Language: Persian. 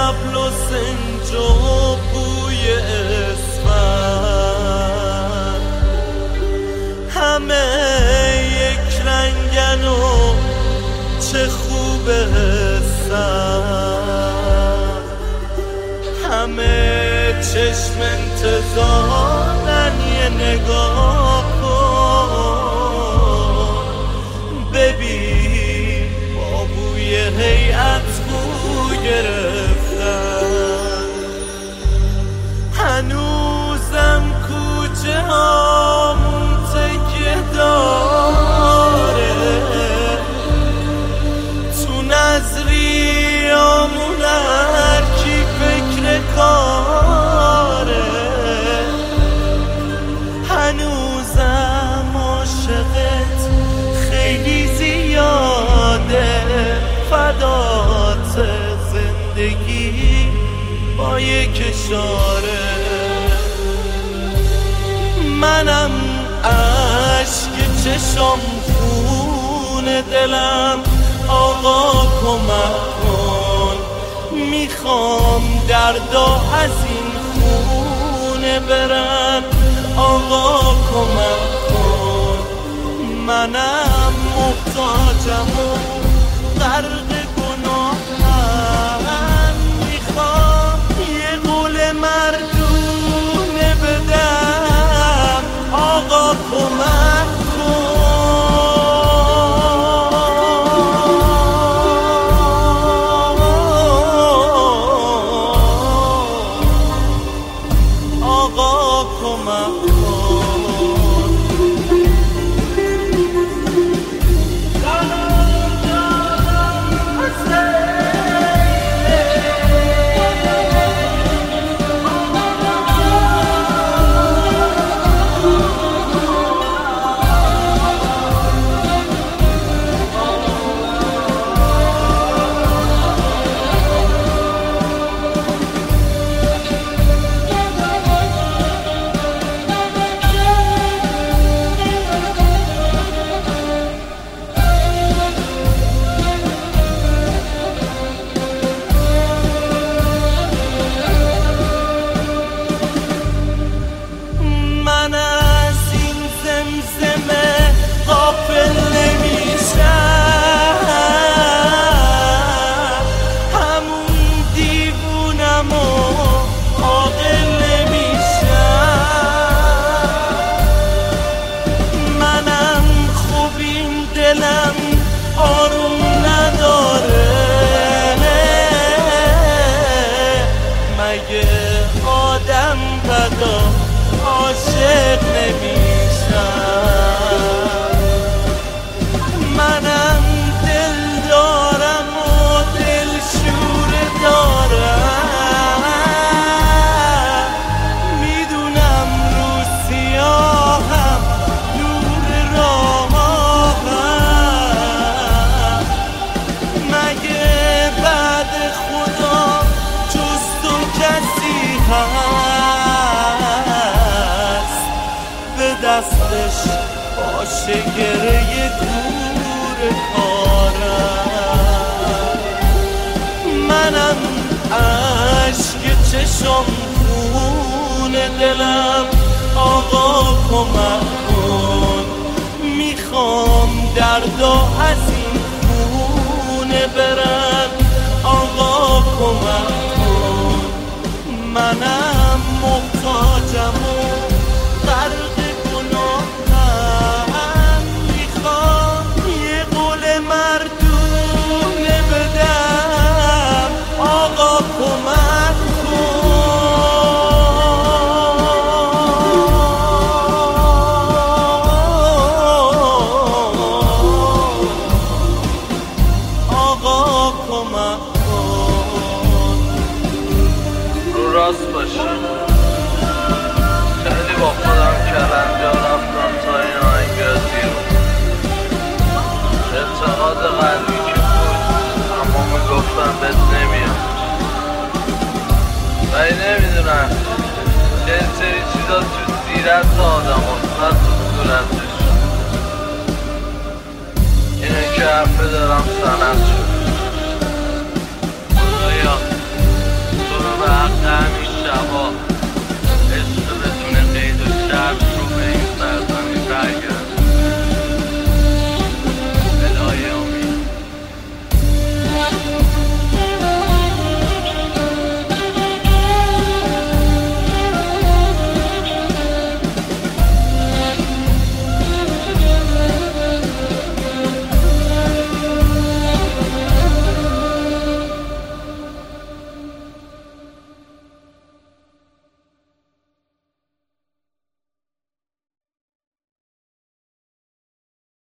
طبل و سنج و بوی اسفند، همه یک رنگن و چه خوب هستن، همه چشم انتظارن یه نگاه کن، ببین با بوی هیئت بو گرفتن. هنوزم کوچه هامون تکیه داره، تو نظریامون هر کی فکر کاره، هنوزم عاشقت خیلی زیاده، فدات زندگی با یک اشاره. منم عشق چشم خون دلم، آقا کمک کن، میخوام دردا از این خونه برن، آقا کمک کن. منم محتاجم و غرق گناهم، میخوام یه قول مردونه بدم، آقا کمک کن، آقا کمک کن. دلم آروم نداره، مگه آدم بدا عاشق نمیشن؟ منم دل دارم و دل شور دارم، میدونم رو سیاهم نور راهم، دستش باشه گره دور کارم. منم عشق چشم خون دلم، آقا کمک کن، میخوام دردا از این خونه برن، آقا کمک کن. منم محتاجم و غرق گناهم، میخوام یه قول مردونه بدم، آقا کمک کن، آقا کمک کن. رو راست باشی، خیلی با خودم کلنجا رفتم تا این آهنگ بیاد بیرون. اعتقاد قلبی که بود، اما میگفتم بهت نمیاد. ولی نمیدونم یه سری چیزا تو سیرت آدم و نه تو صورتش. اینه که حرفه دارم سند شد. خدایا به حق همین شبا